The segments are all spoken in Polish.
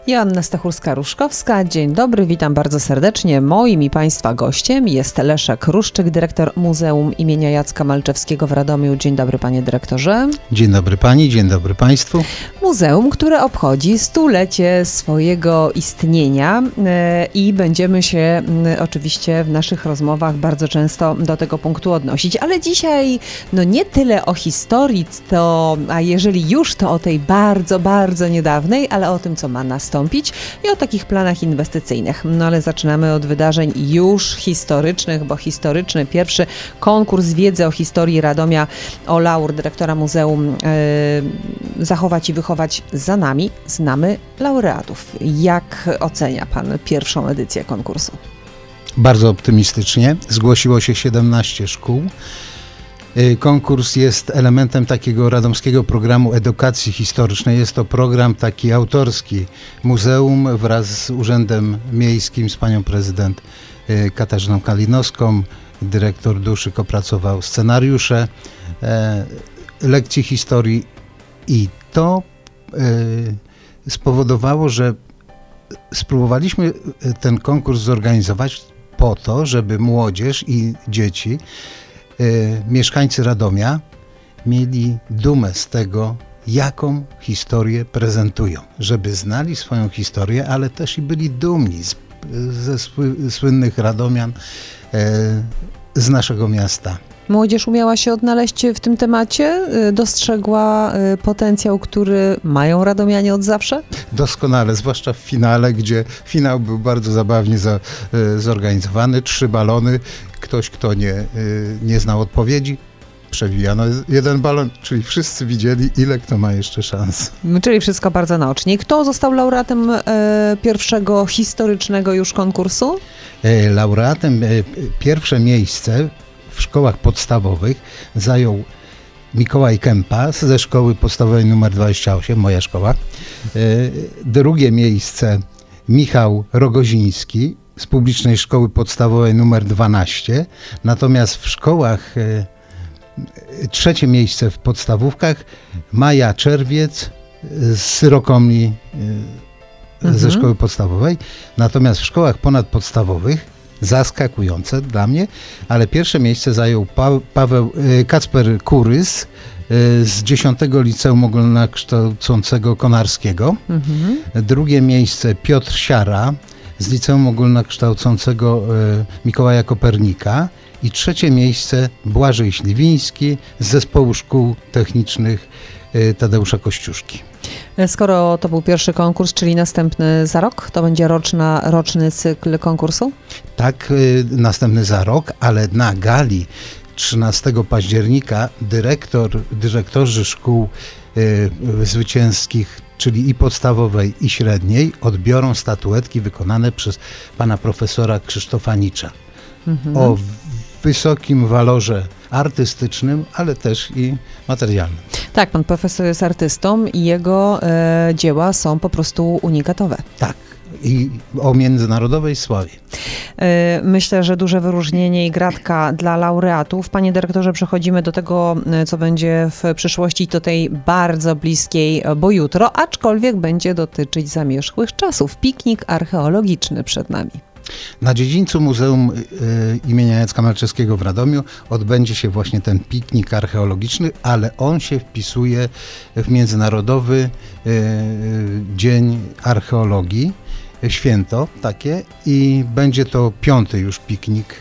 Joanna Stachurska-Ruszkowska. Dzień dobry, witam bardzo serdecznie. Moim i Państwa gościem jest Leszek Ruszczyk, dyrektor Muzeum imienia Jacka Malczewskiego w Radomiu. Dzień dobry, panie dyrektorze. Dzień dobry pani, dzień dobry państwu. Muzeum, które obchodzi 100-lecie swojego istnienia i będziemy się oczywiście w naszych rozmowach bardzo często do tego punktu odnosić. Ale dzisiaj nie tyle o historii, a jeżeli już, to o tej bardzo, bardzo niedawnej, ale o tym, co ma nastąpić i o takich planach inwestycyjnych. Ale zaczynamy od wydarzeń już historycznych, bo historyczny pierwszy konkurs wiedzy o historii Radomia o laur dyrektora Muzeum Zachować i Wychować za nami. Znamy laureatów. Jak ocenia pan pierwszą edycję konkursu? Bardzo optymistycznie. Zgłosiło się 17 szkół. Konkurs jest elementem takiego radomskiego programu edukacji historycznej. Jest to program taki autorski. Muzeum wraz z Urzędem Miejskim, z panią prezydent Katarzyną Kalinowską, dyrektor Duszyk opracował scenariusze lekcji historii i to spowodowało, że spróbowaliśmy ten konkurs zorganizować po to, żeby młodzież i dzieci, mieszkańcy Radomia mieli dumę z tego, jaką historię prezentują, żeby znali swoją historię, ale też i byli dumni ze słynnych radomian, z naszego miasta. Młodzież umiała się odnaleźć w tym temacie? Dostrzegła potencjał, który mają radomianie od zawsze? Doskonale, zwłaszcza w finale, gdzie finał był bardzo zabawnie zorganizowany. 3 balony. Ktoś, kto nie znał odpowiedzi, przewijano jeden balon, czyli wszyscy widzieli, ile kto ma jeszcze szans. Czyli wszystko bardzo naocznie. Kto został laureatem pierwszego historycznego już konkursu? Laureatem pierwsze miejsce w szkołach podstawowych zajął Mikołaj Kępa ze szkoły podstawowej nr 28, moja szkoła. Drugie miejsce Michał Rogoziński z publicznej szkoły podstawowej nr 12. Natomiast w szkołach trzecie miejsce w podstawówkach Maja Czerwiec z Syrokomli ze szkoły podstawowej. Natomiast w szkołach ponadpodstawowych, zaskakujące dla mnie, ale pierwsze miejsce zajął Kacper Kurys z 10 Liceum Ogólnokształcącego Konarskiego. Drugie miejsce Piotr Siara z Liceum Ogólnokształcącego Mikołaja Kopernika i trzecie miejsce Błażej Śliwiński z Zespołu Szkół Technicznych Tadeusza Kościuszki. Skoro to był pierwszy konkurs, czyli następny za rok, to będzie roczny cykl konkursu? Tak, następny za rok, ale na gali 13 października dyrektorzy szkół zwycięskich, czyli i podstawowej, i średniej, odbiorą statuetki wykonane przez pana profesora Krzysztofa Nicza. O wysokim walorze artystycznym, ale też i materialnym. Tak, pan profesor jest artystą i jego dzieła są po prostu unikatowe. Tak, i o międzynarodowej sławie. Myślę, że duże wyróżnienie i gratka dla laureatów. Panie dyrektorze, przechodzimy do tego, co będzie w przyszłości, do tej bardzo bliskiej, bo jutro, aczkolwiek będzie dotyczyć zamierzchłych czasów. Piknik archeologiczny przed nami. Na dziedzińcu Muzeum imienia Jacka Malczewskiego w Radomiu odbędzie się właśnie ten piknik archeologiczny, ale on się wpisuje w Międzynarodowy Dzień Archeologii, święto takie, i będzie to 5. już piknik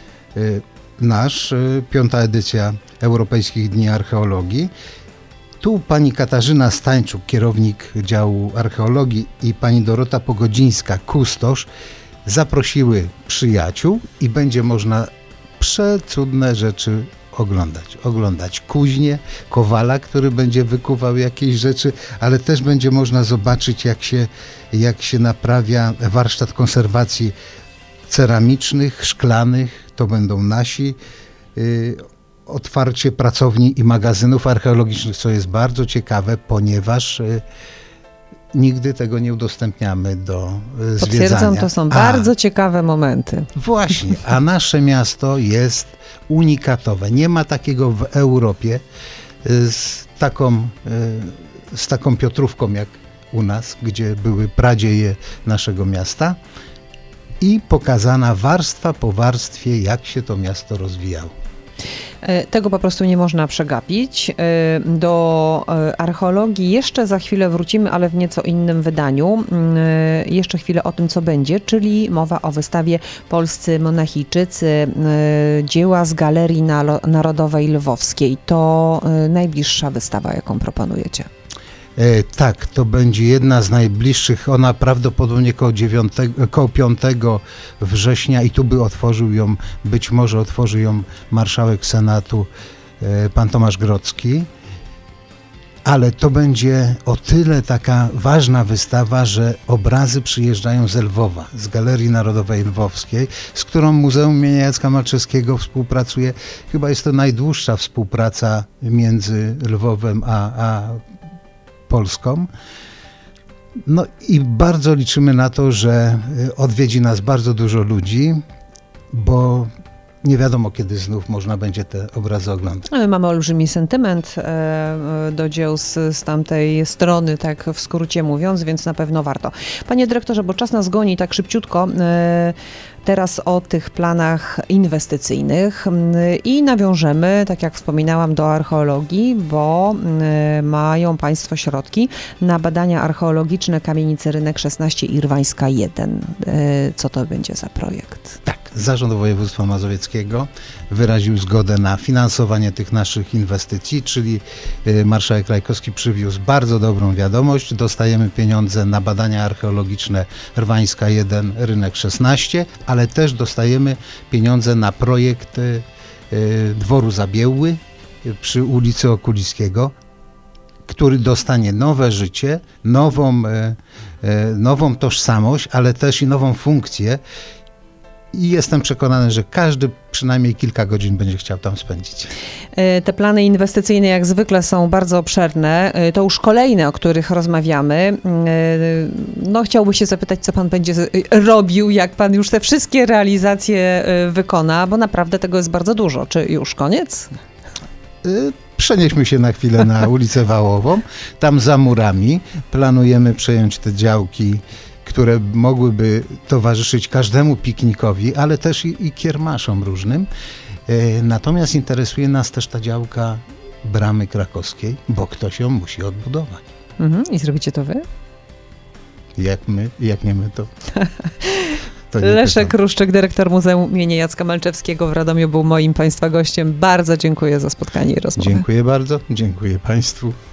nasz, 5. edycja Europejskich Dni Archeologii. Tu pani Katarzyna Stańczuk, kierownik działu archeologii, i pani Dorota Pogodzińska, kustosz, zaprosiły przyjaciół i będzie można przecudne rzeczy oglądać kuźnię, kowala, który będzie wykuwał jakieś rzeczy, ale też będzie można zobaczyć, jak się naprawia warsztat konserwacji ceramicznych, szklanych. To będą nasi. Otwarcie pracowni i magazynów archeologicznych, co jest bardzo ciekawe, ponieważ nigdy tego nie udostępniamy do zwiedzania. Potwierdzam, to są bardzo ciekawe momenty. Właśnie, a nasze miasto jest unikatowe. Nie ma takiego w Europie z taką Piotrówką jak u nas, gdzie były pradzieje naszego miasta i pokazana warstwa po warstwie, jak się to miasto rozwijało. Tego po prostu nie można przegapić. Do archeologii jeszcze za chwilę wrócimy, ale w nieco innym wydaniu. Jeszcze chwilę o tym, co będzie, czyli mowa o wystawie Polscy Monachijczycy, dzieła z Galerii Narodowej Lwowskiej. To najbliższa wystawa, jaką proponujecie. Tak, to będzie jedna z najbliższych, ona prawdopodobnie koło 5 września i tu być może otworzy ją marszałek Senatu, pan Tomasz Grodzki, ale to będzie o tyle taka ważna wystawa, że obrazy przyjeżdżają z Lwowa, z Galerii Narodowej Lwowskiej, z którą Muzeum imienia Jacka Malczewskiego współpracuje. Chyba jest to najdłuższa współpraca między Lwowem a Polską. No i bardzo liczymy na to, że odwiedzi nas bardzo dużo ludzi, bo nie wiadomo, kiedy znów można będzie te obrazy oglądać. My mamy olbrzymi sentyment do dzieł z tamtej strony, tak w skrócie mówiąc, więc na pewno warto. Panie dyrektorze, bo czas nas goni tak szybciutko, teraz o tych planach inwestycyjnych i nawiążemy, tak jak wspominałam, do archeologii, bo mają Państwo środki na badania archeologiczne kamienicy Rynek 16 i Rwańska 1. Co to będzie za projekt? Tak, Zarząd Województwa Mazowieckiego wyraził zgodę na finansowanie tych naszych inwestycji, czyli marszałek Rajkowski przywiózł bardzo dobrą wiadomość. Dostajemy pieniądze na badania archeologiczne Rwańska 1, Rynek 16, ale też dostajemy pieniądze na projekt Dworu Zabiełły przy ulicy Okulickiego, który dostanie nowe życie, nową tożsamość, ale też i nową funkcję. I jestem przekonany, że każdy przynajmniej kilka godzin będzie chciał tam spędzić. Te plany inwestycyjne jak zwykle są bardzo obszerne. To już kolejne, o których rozmawiamy. No, chciałbym się zapytać, co pan będzie robił, jak pan już te wszystkie realizacje wykona, bo naprawdę tego jest bardzo dużo. Czy już koniec? Przenieśmy się na chwilę na ulicę Wałową. Tam za murami planujemy przejąć te działki, które mogłyby towarzyszyć każdemu piknikowi, ale też i kiermaszom różnym. Natomiast interesuje nas też ta działka Bramy Krakowskiej, bo ktoś ją musi odbudować. I zrobicie to wy? Jak nie my, to Leszek Ruszczyk, dyrektor Muzeum imienia Jacka Malczewskiego w Radomiu, był moim Państwa gościem. Bardzo dziękuję za spotkanie i rozmowę. Dziękuję bardzo, dziękuję Państwu.